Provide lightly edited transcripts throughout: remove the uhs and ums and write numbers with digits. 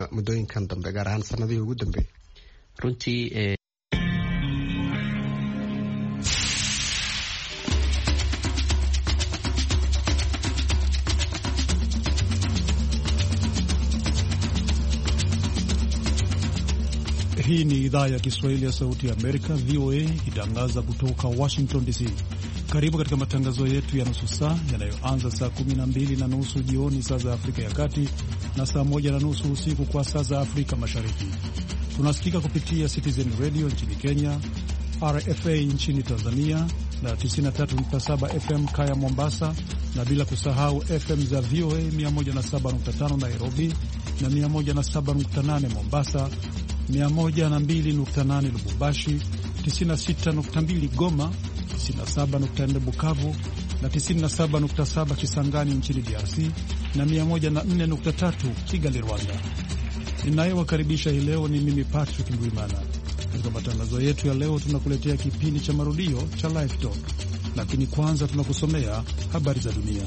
muddooyinkan dambe gaar ahaan sanadihii ugu dambeeyay. Runtii Hii ni idhaa ya Kiswahili ya Sauti ya Amerika, VOA, ikitangaza kutoka Washington DC. Karibu katika matangazo yetu ya nusu saa yanayoanza saa 12:30 jioni saa za Afrika ya Kati na saa 1:30 usiku kwa saa za Afrika Mashariki. Tunasikika kupitia Citizen Radio nchini Kenya, RFA nchini Tanzania na 93.7 FM Kaya Mombasa, na bila kusahau FM za VOA 107.5 Nairobi na 107.8 Mombasa, 102.8 Lubumbashi, 96.2 Goma, 97.4 Bukavu na 97.7 Kisangani nchini DRC na 104.3 Kigali, Rwanda. Ninayewakaribisha hii leo ni mimi Patrick Ndwimana. Katika matangazo yetu ya leo tunakuletea kipindi cha marudio cha Live Talk, lakini kwanza tunakusomea habari za dunia.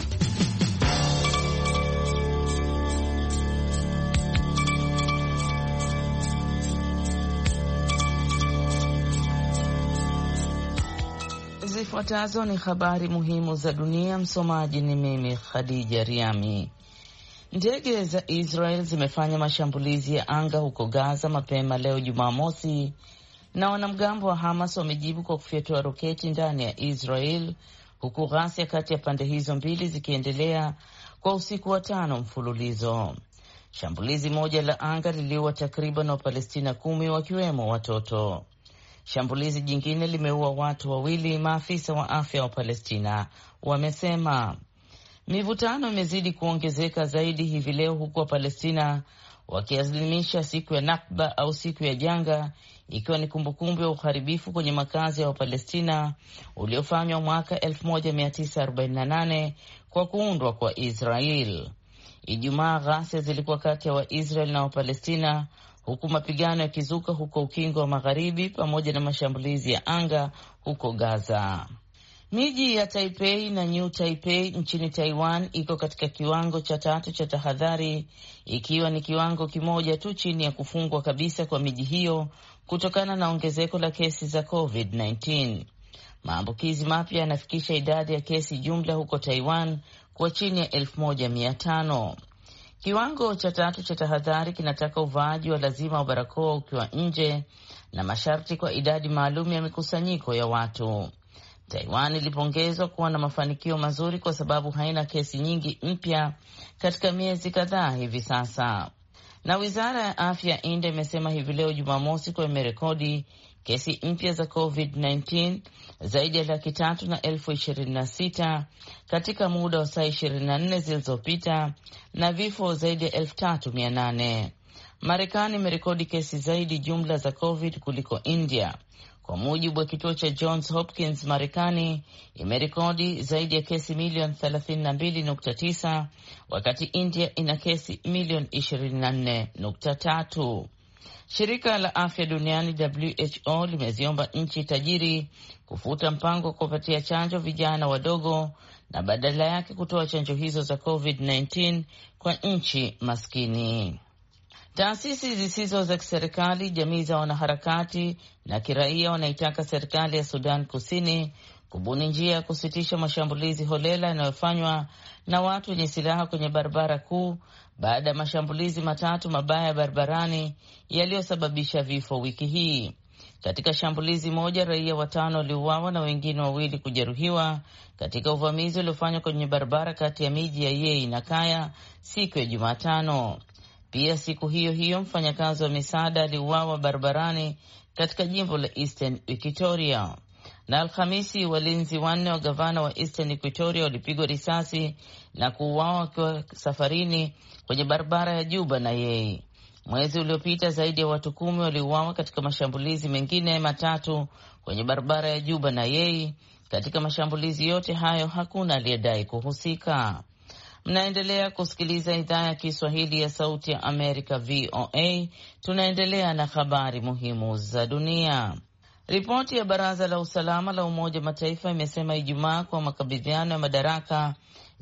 Zifuatazo ni habari muhimu za dunia. Msomaji ni mimi Khadija Riami. Ndege za Israel zimefanya mashambulizi ya anga huko Gaza mapema leo Jumamosi, na wanamgambo wa Hamas wamejibu kwa kufyatua roketi ndani ya Israel, huku ghasia kati ya pande hizo mbili zikiendelea kwa usiku wa 5 mfululizo. Shambulizi moja la anga liliua takriban Wapalestina 10 wakiwemo watoto. Shambulizi jingine limeua watu 2, maafisa wa afya wa Palestina wamesema. Mivutano imezidi kuongezeka zaidi hivi leo, huku wa Palestina wakiadhimisha siku ya Nakba au siku ya janga, ikiwa ni kumbukumbu ya uharibifu kwenye makazi ya Wapalestina uliofanywa mwaka 1948 kwa kuundwa kwa Israel. Ijumaa ghasia zilikuwa kati ya Waisrael na Wapalestina, huku mapigano yakizuka huko Ukingo wa Magharibi pamoja na mashambulizi ya anga huko Gaza. Miji ya Taipei na New Taipei nchini Taiwan iko katika kiwango cha 3 cha tahadhari, ikiwa ni kiwango kimoja tu chini ya kufungwa kabisa kwa miji hiyo kutokana na ongezeko la kesi za COVID-19. Maambukizi mapya yanafikisha idadi ya kesi jumla huko Taiwan kwa chini ya 1500. Kiwango cha 3 cha tahadhari kinataka uvaaji wa lazima wa barakoa ukiwa nje na masharti kwa idadi maalum ya mikusanyiko ya watu. Taiwan ilipongezwa kuwa na mafanikio mazuri kwa sababu haina kesi nyingi mpya katika miezi kadhaa hivi sasa. Na wizara ya afya ya India imesema hivi leo Jumamosi kwa imerekodi kesi mpya za COVID-19 zaidi ya 326,026 katika muda wa saa 24 zilizopita na vifo zaidi ya 3,800. Marekani imerekodi kesi zaidi jumla za COVID kuliko India. Kwa mujibu wa kituo cha Johns Hopkins, Marekani imerekodi zaidi ya kesi milioni 32.9 wakati India ina kesi milioni 24.3. Shirika la afya duniani WHO limeziomba nchi tajiri kufuta mpango wa kupatia chanjo vijana wadogo na badala yake kutoa chanjo hizo za COVID-19 kwa nchi maskini. Taasisi zisizo za kiserikali, jamii za wanaharakati na kiraia wanaitaka serikali ya Sudan Kusini kubuni njia ya kusitisha mashambulizi holela yanayofanywa na watu wenye silaha kwenye barabara kuu baada ya mashambulizi 3 mabaya barabarani yaliyosababisha vifo wiki hii. Katika shambulizi moja, raia 5 waliuawa na wengine 2 kujeruhiwa katika uvamizi uliofanywa kwenye barabara kati ya miji ya Yei na Kaya siku ya Jumatano. Pia siku hiyo hiyo mfanyakazi wa misaada aliuawa barabarani katika jimbo la Eastern Equatoria. Na Alhamisi, walinzi 4 wa gavana wa Eastern Equatoria walipigwa risasi na kuuawa wakiwa safarini kwenye barabara ya Juba na Yei. Mwezi uliopita zaidi ya watu 10 waliuawa katika mashambulizi mengine 3 kwenye barabara ya Juba na Yei. Katika mashambulizi yote hayo hakuna aliyedai kuhusika. Mnaendelea kusikiliza idhaa ya Kiswahili ya Sauti ya Amerika, VOA. Tunaendelea na habari muhimu za dunia. Ripoti ya Baraza la Usalama la Umoja wa Mataifa imesema Ijumaa kwa makabidhiano ya madaraka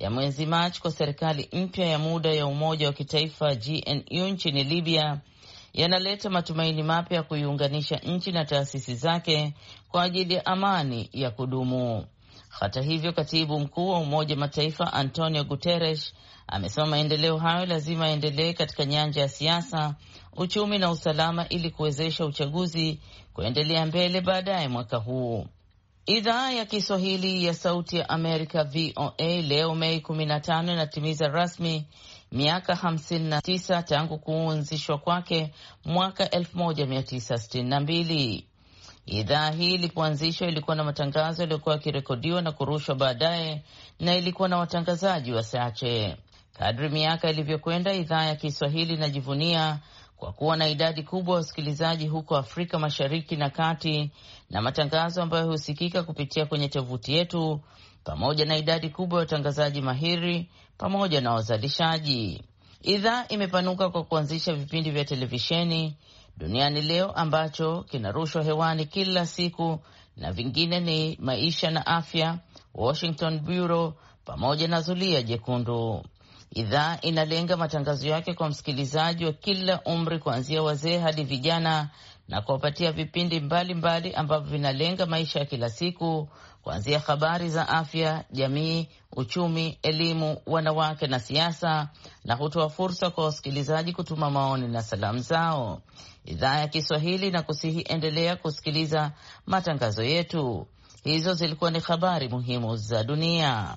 ya mwezi Machi kwa serikali mpya ya muda ya umoja wa kitaifa GNU nchini Libya yanaleta matumaini mapya ya kuiunganisha nchi na taasisi zake kwa ajili ya amani ya kudumu. Hata hivyo, katibu mkuu wa Umoja Mataifa Antonio Guterres amesema maendeleo hayo lazima yaendelee katika nyanja ya siasa, uchumi na usalama ili kuwezesha uchaguzi kuendelea mbele baadaye mwaka huu. Idhaa ya Kiswahili ya Sauti ya Amerika VOA leo Mei 15 inatimiza rasmi miaka 59 tangu kuanzishwa kwake mwaka 1962. Idhaa hii ilipoanzishwa ilikuwa na matangazo yaliyokuwa yakirekodiwa na kurushwa baadaye na ilikuwa na watangazaji wachache. Kadri miaka ilivyokwenda, idhaa ya Kiswahili inajivunia kwa kuwa na idadi kubwa ya wasikilizaji huko Afrika Mashariki na Kati na matangazo ambayo husikika kupitia kwenye tovuti yetu, pamoja na idadi kubwa ya watangazaji mahiri pamoja na wazalishaji. Idhaa imepanuka kwa kuanzisha vipindi vya televisheni Duniani Leo ambacho kinarushwa hewani kila siku, na vingine ni Maisha na Afya, Washington Bureau pamoja na Zulia Jekundu. Idhaa inalenga matangazo yake kwa msikilizaji wa kila umri kuanzia wazee hadi vijana na kuwapatia vipindi mbalimbali ambavyo vinalenga maisha ya kila siku kuanzia habari za afya, jamii, uchumi, elimu, wanawake na siasa, na hutoa fursa kwa wasikilizaji kutuma maoni na salamu zao. Idhaa ya Kiswahili na kusihi endelea kusikiliza matangazo yetu. Hizo zilikuwa ni habari muhimu za dunia.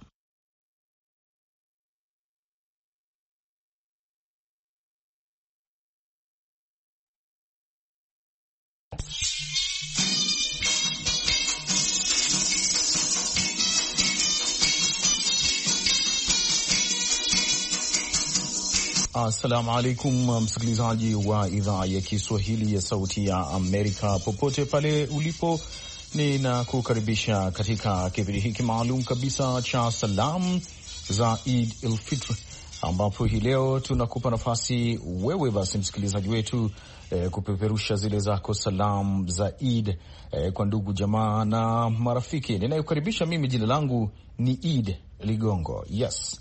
Assalamu alaikum, msikilizaji wa idhaa ya Kiswahili ya Sauti ya Amerika popote pale ulipo, ninakukaribisha katika kipindi hiki maalum kabisa cha salamu za Eid al-Fitr, ambapo hii leo tunakupa nafasi wewe basi msikilizaji wetu kupeperusha zile zako salamu za Eid kwa ndugu jamaa na marafiki. Ninayokaribisha mimi, jina langu ni Eid Ligongo. Yes.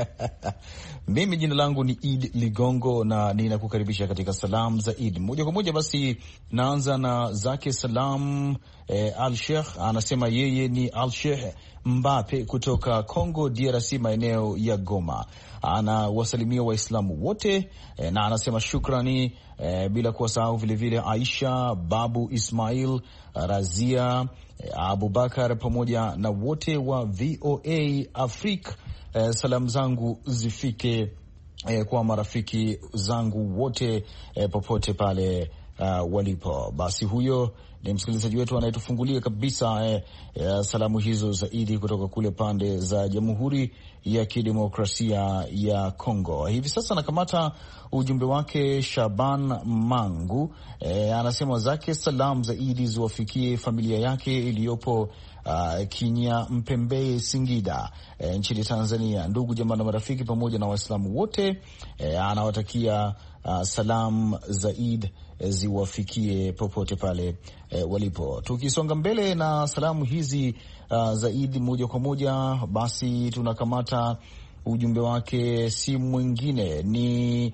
Mimi jina langu ni Eid Ligongo na ninakukaribisha katika salamu za Eid. Moja kwa moja basi naanza na zake salam. Al-Sheikh anasema yeye ni Al-Sheikh Mbape kutoka Congo DRC, maeneo ya Goma. Anawasalimia Waislamu wote na anasema shukrani, bila kuwasahau vilevile Aisha, Babu Ismail, Razia, Abubakar pamoja na wote wa VOA Afrika. Salamu zangu zifike kwa marafiki zangu wote popote pale walipo. Basi huyo ni msikilizaji wetu anayetufungulia kabisa salamu hizo zaidi kutoka kule pande za Jamhuri ya Kidemokrasia ya Kongo. Hivi sasa nakamata ujumbe wake. Shaban Mangu anasema zake salamu zaidi ziwafikie familia yake iliyopo Kinya Mpembe, Singida nchini Tanzania, ndugu jamaa na marafiki pamoja na Waislamu wote. Anawatakia salamu za Eid ziwafikie popote pale walipo. Tukisonga mbele na salamu hizi za Eid moja kwa moja, basi tunakamata ujumbe wake, si mwingine ni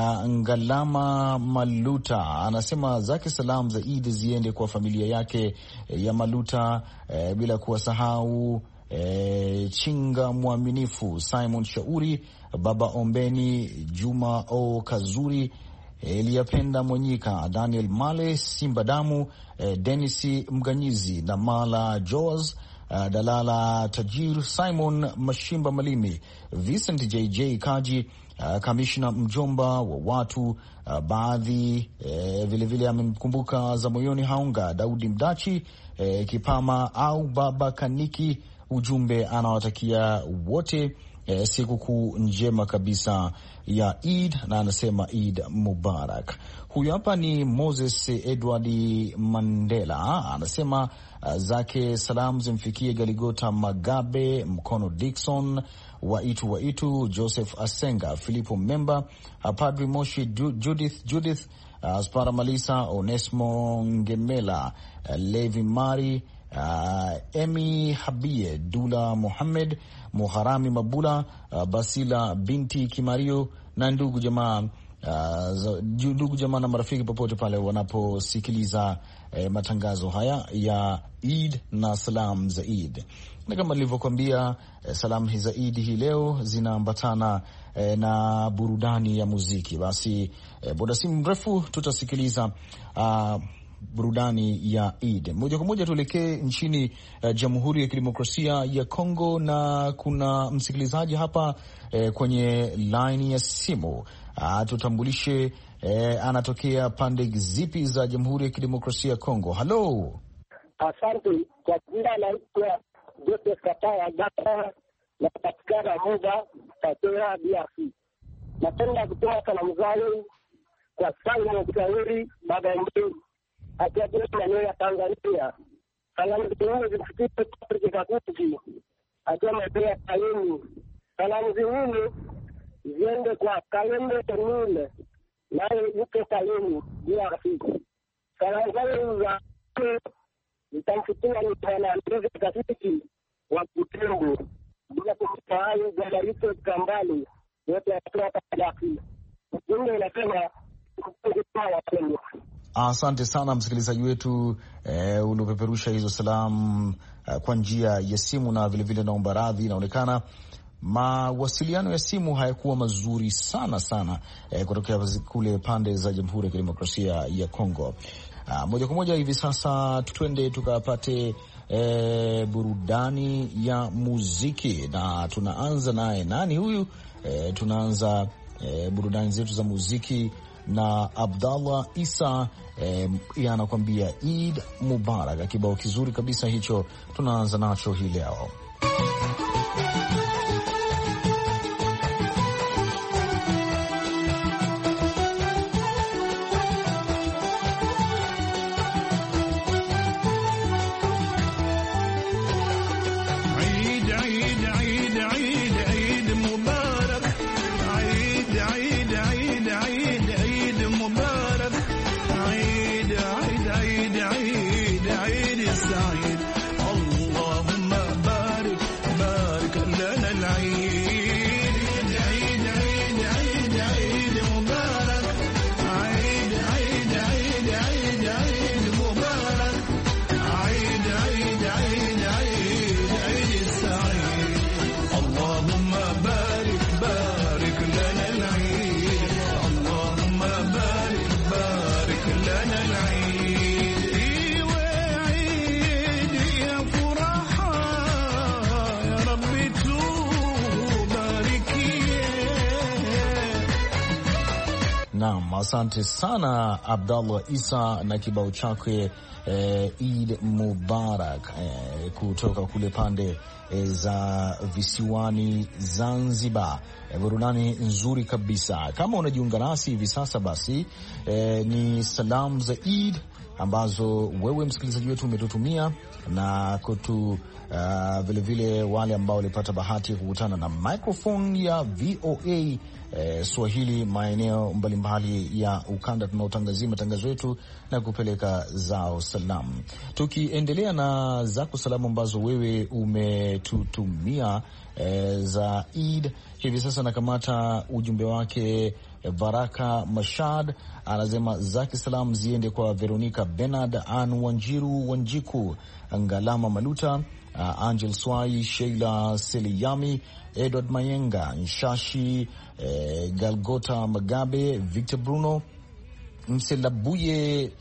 Ngalama Maluta. Anasema zake salamu za Eid ziende kwa familia yake ya Maluta, bila kuwasahau Chinga Mwaminifu, Simon Shauri, Baba Ombeni, Juma O Kazuri, Eliyapenda Mwanyika, Daniel Male, Simba Damu, Dennis Mganyizi na Mala Joas, Dalala Tajir, Simon Mashimba Malimi, Vincent JJ Kaji, kamishna mjomba wa watu baadhi. Vilevile amemkumbuka za moyoni Haunga, Daudi Mdachi, Kipama au Baba Kaniki. Ujumbe anawatakia wote sikukuu njema kabisa ya Eid na anasema Eid Mubarak. Huyu hapa ni Moses Edward Mandela, anasema zake salamu zimfikie Galigota Magabe, Mkono Dickson, Waitu, Joseph Asenga, Filipo Memba, Padri Moshi, Judith Spara Malisa, Onesmo Ngemela, Levi Mari, Emi Habie, Dula Muhammad, Muharami Mabula, Basila binti Kimario na ndugu jamaa na marafiki popote pale wanaposikiliza matangazo haya ya Eid na salam za Eid. Na kama nilivyokuambia, salam za Eid hii leo zinaambatana na burudani ya muziki. Basi muda si mrefu tutasikiliza burudani ya Eid. Moja kwa moja tuelekee nchini Jamhuri ya Kidemokrasia ya Kongo, na kuna msikilizaji hapa kwenye line ya simu. Tutambulishe anatokea pande zipi za Jamhuri ya Kidemokrasia ya Kongo. Halo. Asante. Kwa jina naitwa Joseph Kataya Gata, napatikana Moba Katea DRC. Napenda kutoa salamu zangu kwa sana mshauri baba yangu akiwa maeneo ya Tanzania. Salamu zangu zifikie Patrick Kakuti akiwa maeneo ya Kayuni. Salamu zingine ziende kwa Kalende Tenule naye yuko Kayuni DRC. Salamu zangu za nitamfikia ni Bwana Andrew Kasiki wa Butembo, bila kumsahau Bwana Yusuf Kambali wote kutoka DRC. Mungu anasema asante sana msikilizaji wetu uliopeperusha hizo salamu kwa njia ya simu, na vilevile naomba radhi, inaonekana mawasiliano ya simu hayakuwa mazuri sana kutokea kule pande za Jamhuri ya Kidemokrasia ya Kongo. Moja kwa moja hivi sasa twende tukapate burudani ya muziki, na tunaanza naye nani huyu? Tunaanza burudani zetu za muziki na Abdallah Isa, anakuambia Eid Mubarak. Kibao kizuri kabisa hicho tunaanza nacho hii leo. Naam, asante sana Abdallah Isa na kibao chake Eid Mubarak kutoka kule pande za visiwani Zanzibar. Burudani nzuri kabisa. Kama unajiunga nasi hivi sasa, basi ni salamu za Eid ambazo wewe msikilizaji wetu umetutumia na kutu vilevile wale ambao walipata bahati ya kukutana na microphone ya VOA Swahili maeneo mbalimbali ya ukanda tunaotangazia matangazo yetu na kupeleka zao salamu. Tukiendelea na zako salamu ambazo wewe umetutumia za Eid, hivi sasa nakamata ujumbe wake. Baraka Mashad anasema zake salamu ziende kwa Veronica Bernard, Ann Wanjiru Wanjiku, Ngalama Maluta, Angel Swai, Sheila Seliyami, Edward Mayenga, Nshashi, Galgota Magabe, Victor Bruno, Mselabuye,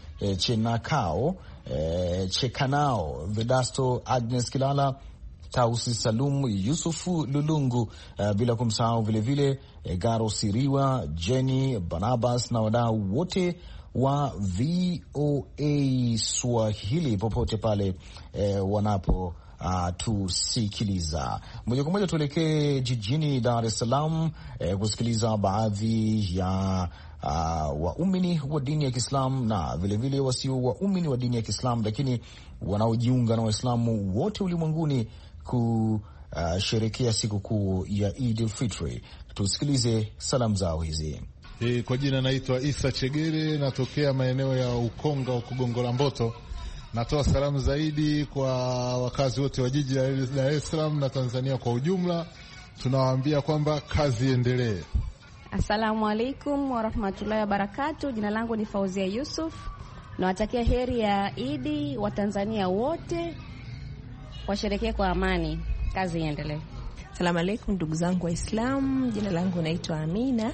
Chekanao, Vedasto, Agnes Kilala, Tausi Salum, Yusufu Lulungu, bila kumsahau vilevile Garo Siriwa, Jenny Barnabas na wadau wote wa VOA Swahili popote pale wanapo tusikiliza. Moja kwa moja tuelekee jijini Dar es Salaam kusikiliza baadhi ya waumini wa dini ya Kiislamu na vilevile wasio waumini wa dini ya Kiislamu, lakini wanaojiunga na Waislamu wote ulimwenguni kusherekea sikukuu ya Eid al-Fitr. Tusikilize salamu zao hizi. Kwa jina naitwa Isa Chegere, natokea maeneo ya Ukonga wa Kugongola Mboto. Natoa salamu zaidi kwa wakazi wote wa jiji la Dar es Salaam na Tanzania kwa ujumla. Tunawaambia kwamba kazi iendelee. Assalamu alaikum warahmatullahi wabarakatuh. Jina langu ni Fauzia Yusuf. Nawatakia heri ya Idi wa Tanzania wote, washerekee kwa amani, kazi iendelee. Assalamu alaikum ndugu zangu Waislamu, jina langu naitwa Amina.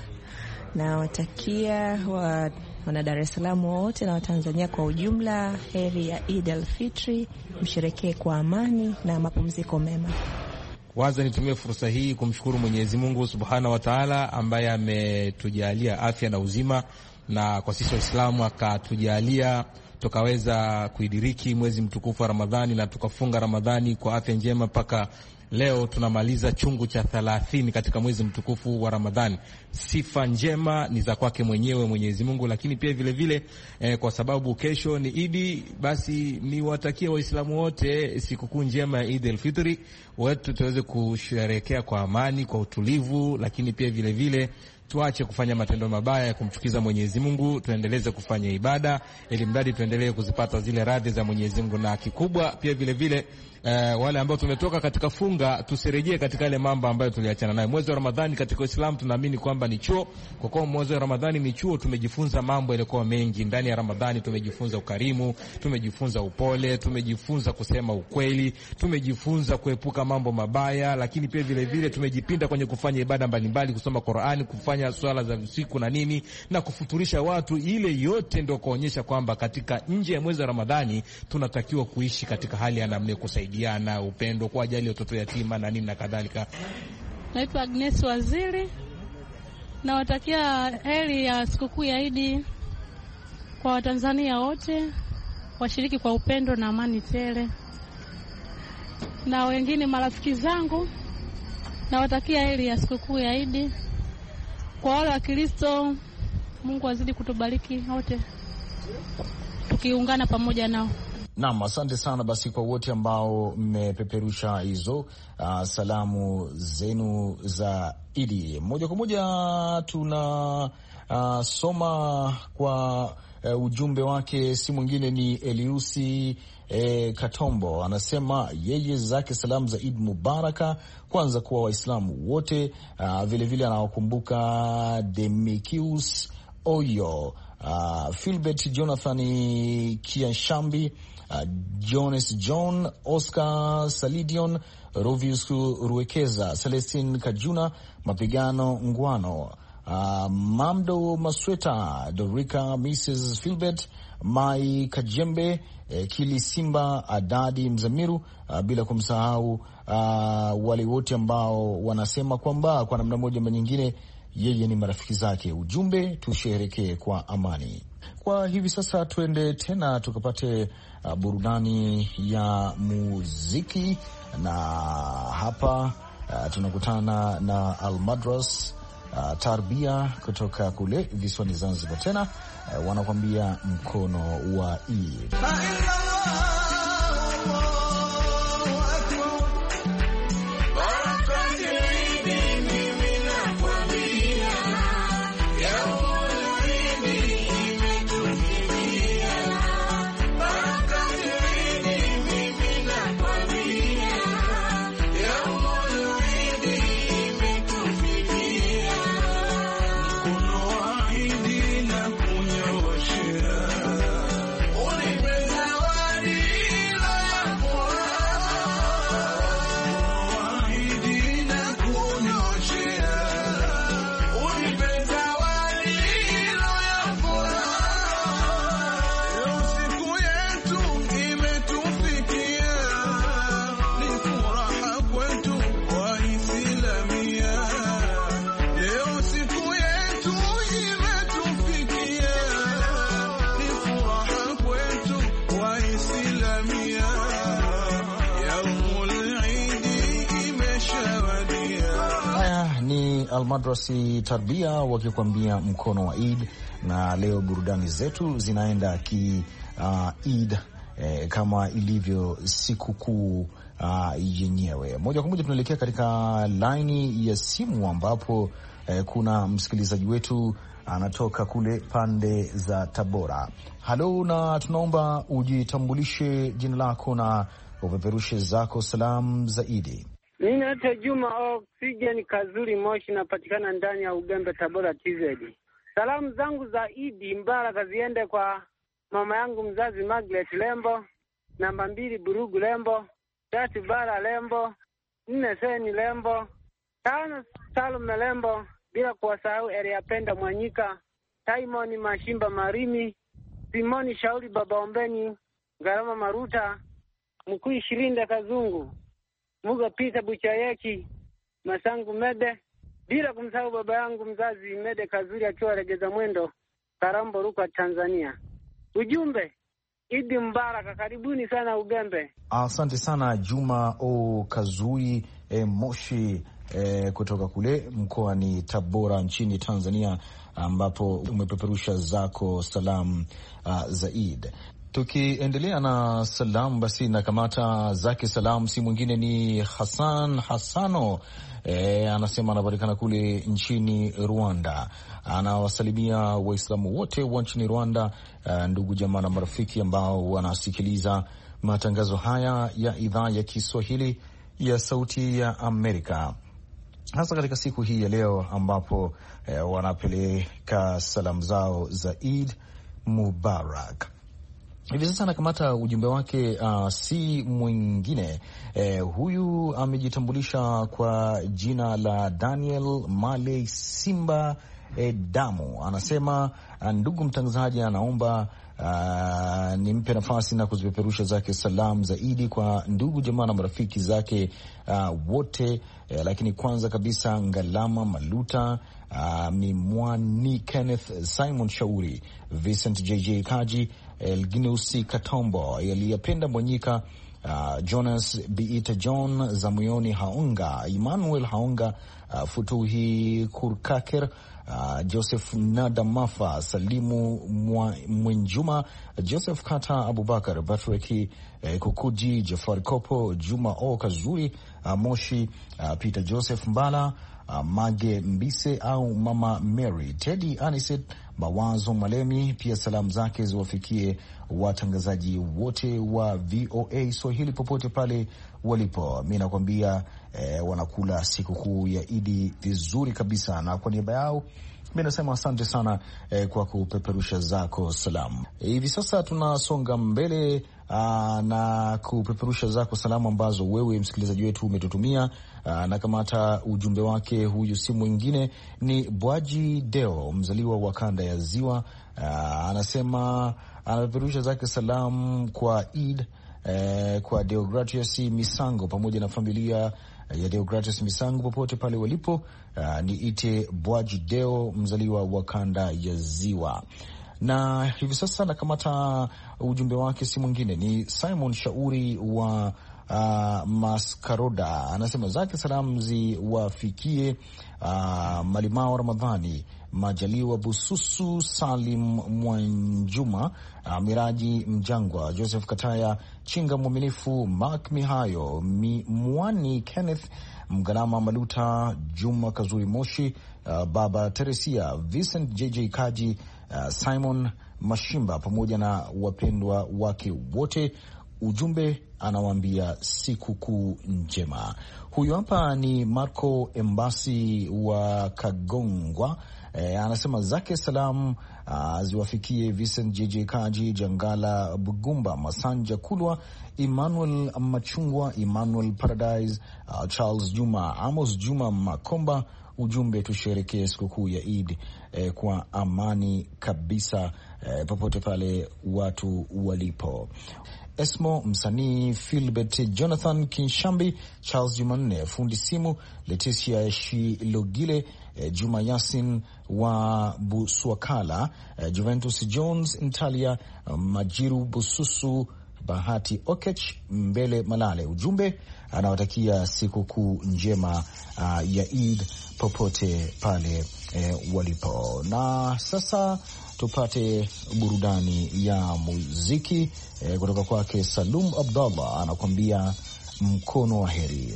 Nawatakia wana Dar es Salaam wote na Watanzania kwa ujumla heri ya Eid al-Fitri, msherekee kwa amani na mapumziko mema. Kwanza nitumie fursa hii kumshukuru Mwenyezi Mungu Subhanahu wa Ta'ala ambaye ametujalia afya na uzima, na kwa sisi Waislamu akatujalia tukaweza kuidiriki mwezi mtukufu wa Ramadhani na tukafunga Ramadhani kwa afya njema mpaka leo tunamaliza chungu cha 30 katika mwezi mtukufu wa Ramadhani. Sifa njema ni za kwake mwenyewe Mwenyezi Mungu, lakini pia vile vile kwa sababu kesho ni Idi, basi niwatakie Waislamu wote sikukuu njema ya Eid al-Fitri. Wote tuweze kusherehekea kwa amani, kwa utulivu, lakini pia vile vile tuache kufanya matendo mabaya ya kumchukiza Mwenyezi Mungu, tuendeleze kufanya ibada ili mradi tuendelee kuzipata zile radhi za Mwenyezi Mungu. Na kikubwa pia vile vile wale ambao tumetoka katika funga tusirejee katika ile mambo ambayo tuliachana nayo. Mwezi wa Ramadhani katika Uislamu tunaamini kwamba ni chuo. Kwa kuwa mwezi wa Ramadhani ni chuo, tumejifunza mambo yalikuwa mengi ndani ya Ramadhani. Tumejifunza ukarimu, tumejifunza upole, tumejifunza kusema ukweli, tumejifunza kuepuka mambo mabaya, lakini pia vile vile tumejipinda kwenye kufanya ibada mbalimbali, kusoma Qur'ani, kufanya swala za usiku na nini, na kufuturisha watu. Ile yote ndio kuonyesha kwamba katika nje ya mwezi wa Ramadhani tunatakiwa kuishi katika hali ya namna kusaidiana, upendo, kwa ajili ya watoto yatima na nini na kadhalika. Naitwa Agnes Waziri. Nawatakia heri ya sikukuu ya Idi kwa Watanzania wote, washiriki kwa upendo na amani tele. Na wengine marafiki zangu nawatakia heri ya sikukuu ya Idi. Kwa wale wa Kristo, Mungu azidi kutubariki wote tukiungana pamoja nao. Naam, asante sana basi kwa wote ambao mmepeperusha hizo salamu zenu za Idi. Moja kwa moja tuna soma kwa ujumbe wake, si mwingine ni Eliusi Katombo. Anasema yeye zake salamu za Eid Mubaraka kwanza kwa Waislamu wote, vile vile anawakumbuka Demikius Oyo, Philbert Jonathan Kianshambi, Jones John, Oscar Salidion, Rovius Ruekeza, Celestine Kajuna, Mapigano Ngwano, Mamdo Masweta, Dorika, Mrs. Philbert, Mai Kajembe, Kili Simba, Adadi Mzamiru, bila kumsahau wale wote ambao wanasema kwamba kwa namna moja ama nyingine yeye ni marafiki zake. Ujumbe, tusherekee kwa amani. Kwa hivi sasa tuende tena tukapate burudani ya muziki, na hapa tunakutana na Al-Madras Tarbia kutoka kule visiwani Zanzibar. Tena wanakwambia mkono wa Eid. Almadrasi Tarbia wakikwambia mkono wa Eid. Na leo burudani zetu zinaenda ki Eid kama ilivyo sikukuu yenyewe. Moja kwa moja tunaelekea katika laini ya simu ambapo kuna msikilizaji wetu anatoka kule pande za Tabora. Halo, na tunaomba ujitambulishe jina lako na upeperushe zako salamu zaidi. Mimi naitwa Juma Oxygen Kazuri Moshi, napatikana ndani ya Ugembe, Tabora TZ. Salamu zangu za Idi Mbaraka ziende kwa mama yangu mzazi Margaret Lembo, namba 2 Burugu Lembo, 3 Bara Lembo, 4 Seni Lembo, 5 Salome Lembo, bila kuwasahau Eliapenda Mwanyika, Simon Mashimba Marimi, Simoni Shauri Baba Ombeni, Garama Maruta, Mkuu Shirinde Kazungu, Muga Pita Buchayeki, Masangu Mede, bila kumsahau baba yangu mzazi Mede Kazuri akiwa Regeza Mwendo, Karambo Ruka, Tanzania. Ujumbe, Idi Mbaraka, karibuni sana Ugembe. Asante sana Juma Kazui Moshi kutoka kule mkoani Tabora nchini Tanzania, ambapo umepeperusha zako salamu za Eid. Tukiendelea na salamu, basi na kamata zake salamu si mwingine ni Hassan Hassano. Anasema anapatikana kule nchini Rwanda. Anawasalimia Waislamu wote wa nchini Rwanda, ndugu jamaa na marafiki ambao wanasikiliza matangazo haya ya idhaa ya Kiswahili ya Sauti ya Amerika, hasa katika siku hii ya leo ambapo wanapeleka salamu zao za Eid Mubarak. Hivi sasa anakamata ujumbe wake, si mwingine huyu amejitambulisha kwa jina la Daniel Male Simba Damu. Anasema, ndugu mtangazaji, anaomba nimpe nafasi na kuzipeperusha zake salamu zaidi kwa ndugu jamaa na marafiki zake wote, lakini kwanza kabisa Ngalama Maluta, Mimwani Kenneth, Simon Shauri, Vincent JJ Kaji, Elgineusi Katombo, Eliapenda Mwanyika, Jonas Biita John, Zamuyoni Haonga, Emmanuel Haonga, Futuhi Kurkaker, Joseph Nadamafa, Salimu Mwenjuma, Joseph Kata, Abubakar Batreki, Kukuji, Jafari Kopo, Juma Kazuri Moshi, Peter Joseph Mbala, Mage Mbise au Mama Mary, Teddy Aniset, Mawazo Malemi. Pia salamu zake ziwafikie watangazaji wote wa VOA Swahili popote pale walipo. Mi nakwambia wanakula sikukuu ya Idi vizuri kabisa, na kwa niaba yao mi nasema asante sana kwa kupeperusha zako salamu. Hivi sasa tunasonga mbele na kupeperusha zako salamu ambazo wewe msikilizaji wetu umetutumia, na kamata ujumbe wake. Huyu si mwingine ni Bwaji Deo, mzaliwa wa kanda ya Ziwa. Anasema anapeperusha zake salamu kwa Eid kwa Deogratius Misango pamoja na familia ya Deogratius Misango popote pale walipo. Ni ite Bwaji Deo, mzaliwa wa kanda ya Ziwa. Na hivi sasa nakamata ujumbe wake, si mwingine ni Simon Shauri wa Maskaroda. Anasema zake salamu ziwafikie Malimao Ramadhani, Majaliwa Bususu, Salim Mwanjuma, Miraji Mjangwa, Joseph Kataya, Chinga Mwaminifu, Mark Mihayo, Mwani Kenneth, Mgalama Maluta, Juma Kazuri Moshi, Baba Teresia, Vincent JJ Kaji, Simon Mashimba pamoja na wapendwa wake wote. Ujumbe anawaambia siku kuu njema. Huyu hapa ni Marco Embasi wa Kagongwa. Anasema zake salamu ziwafikie Vincent JJ Kaji, Jangala Bugumba, Masanja Kulwa, Emmanuel Machungwa, Emmanuel Paradise, Charles Juma, Amos Juma Makomba. Ujumbe, tusherekee sikukuu ya Eid kwa amani kabisa popote pale watu walipo. Esmo msanii, Philbert Jonathan Kinshambi, Charles Jumanne fundi simu, Leticia Shilogile, Juma Yasin wa Buswakala, Juventus Jones Ntalia, Majiru Bususu, Bahati Okech, Mbele Malale. Ujumbe anawatakia sikukuu njema ya Eid popote pale walipo. Na sasa tupate burudani ya muziki kutoka kwake Salum Abdallah, anakuambia mkono wa heri.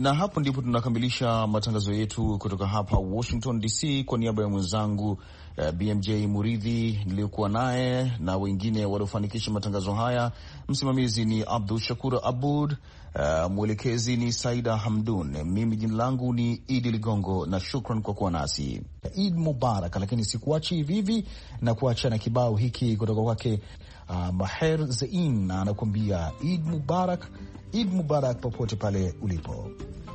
Na hapo ndipo tunakamilisha matangazo yetu kutoka hapa Washington DC. Kwa niaba ya mwenzangu BMJ Muridhi niliyokuwa naye na wengine waliofanikisha matangazo haya, msimamizi ni Abdul Shakur Abud, mwelekezi ni Saida Hamdun, mimi jina langu ni Idi Ligongo na shukran kwa kuwa nasi. Eid Mubarak. Lakini sikuachi hivi na kuacha na kibao hiki kutoka kwake Maher Zain anakuambia Eid Mubarak. Eid Mubarak popote pale ulipo.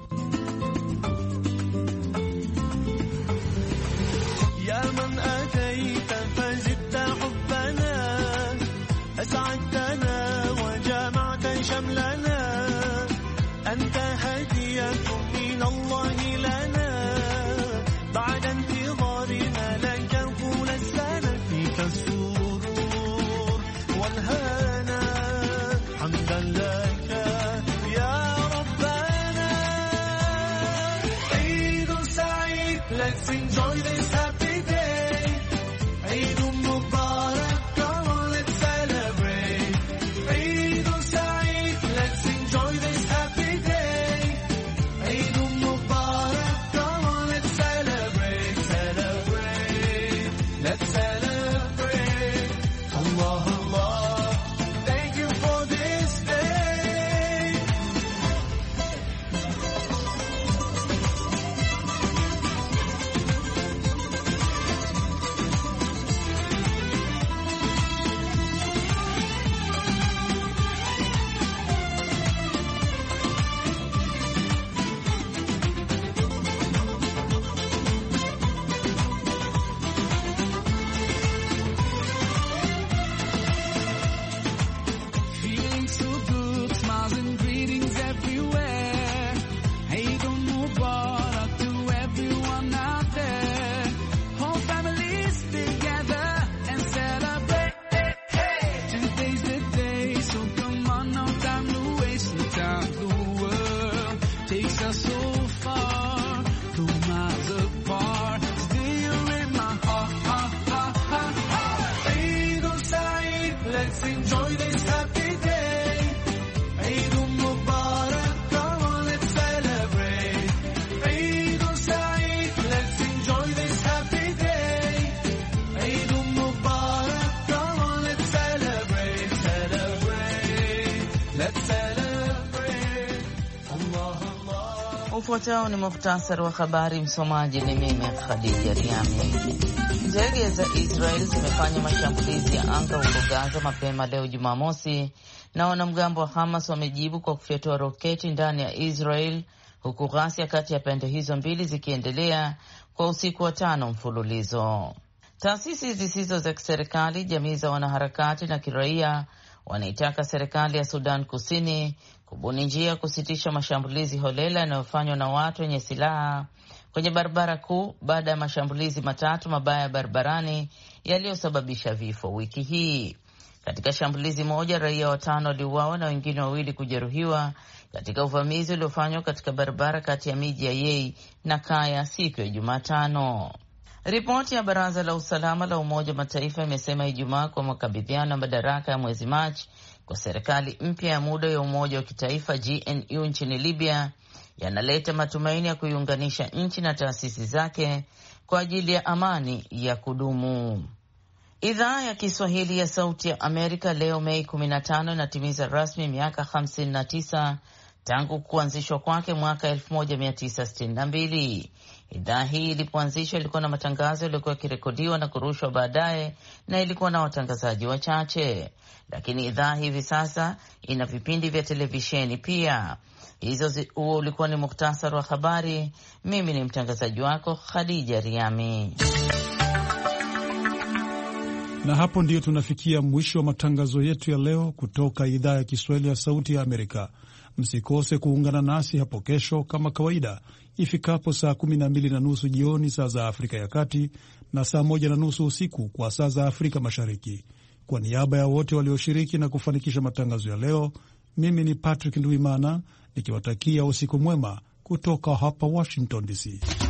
يا من أتيت فزدت حبنا أسعدتنا وجمعت شملنا أنت هدية من الله لنا بعد انتظارنا لك طول السنة فيك السرور والهنا حمدا لك يا ربنا. عيد سعيد, let's enjoy this happy day. Eid Mubarak, come on let's celebrate. Eid Saeed, let's enjoy this happy day. Eid Mubarak, come on let's celebrate, celebrate, let's celebrate. Allah, Allah, thank you for this day. Feeling so good, smiles and greetings everywhere. Eid Mubarak to everyone out there. Whole families together and celebrate. Today's the day, so come on, no time to waste. No time, the world takes us so far, from miles apart. Still you're in my heart, heart, heart, heart, heart. Eid Saeed, let's enjoy this happy day. Eid Mubarak, come on let's celebrate. Eid Saeed, let's enjoy this happy day. Eid Mubarak, come on let's celebrate, celebrate, let's celebrate. Allah, Allah. Ufuatao ni muhtasari wa habari. Msomaji ni mimi Khadija Riami. Ndege za Israel zimefanya mashambulizi ya anga huko Gaza mapema leo Jumamosi, na wanamgambo wa Hamas wamejibu kwa kufyatua roketi ndani ya Israel, huku ghasia kati ya pande hizo mbili zikiendelea kwa usiku wa 5 mfululizo. Taasisi zisizo za kiserikali, jamii za wanaharakati na kiraia wanaitaka serikali ya Sudan Kusini kubuni njia kusitisha mashambulizi holela yanayofanywa na watu wenye silaha kwenye barabara kuu baada ya mashambulizi 3 mabaya barabarani yaliyosababisha vifo wiki hii. Katika shambulizi moja, raia 5 waliuawa na wengine 2 kujeruhiwa katika uvamizi uliofanywa katika barabara kati ya miji ya Yei na Kaya siku ya Jumatano. Ripoti ya Baraza la Usalama la Umoja wa Mataifa imesema Ijumaa kwa makabidhiano ya madaraka ya mwezi Machi kwa serikali mpya ya muda ya umoja wa kitaifa GNU nchini Libya yanaleta matumaini ya kuiunganisha nchi na taasisi zake kwa ajili ya amani ya kudumu. Idhaa ya Kiswahili ya Sauti ya Amerika leo Mei 15 inatimiza rasmi miaka 59 tangu kuanzishwa kwake mwaka 1962. Idhaa hii ilipoanzishwa ilikuwa na matangazo yaliyokuwa yakirekodiwa na kurushwa baadaye na ilikuwa na watangazaji wachache, lakini idhaa hivi sasa ina vipindi vya televisheni pia. Huo ulikuwa ni muktasari wa habari. Mimi ni mtangazaji wako Khadija Riami. Na hapo ndiyo tunafikia mwisho wa matangazo yetu ya leo kutoka idhaa ya Kiswahili ya Sauti ya Amerika. Msikose kuungana nasi hapo kesho kama kawaida ifikapo saa 12:30 jioni saa za Afrika ya Kati na saa 1:30 usiku kwa saa za Afrika Mashariki. Kwa niaba ya wote walioshiriki na kufanikisha matangazo ya leo, mimi ni Patrick Ndwimana nikiwatakia usiku mwema kutoka hapa Washington DC.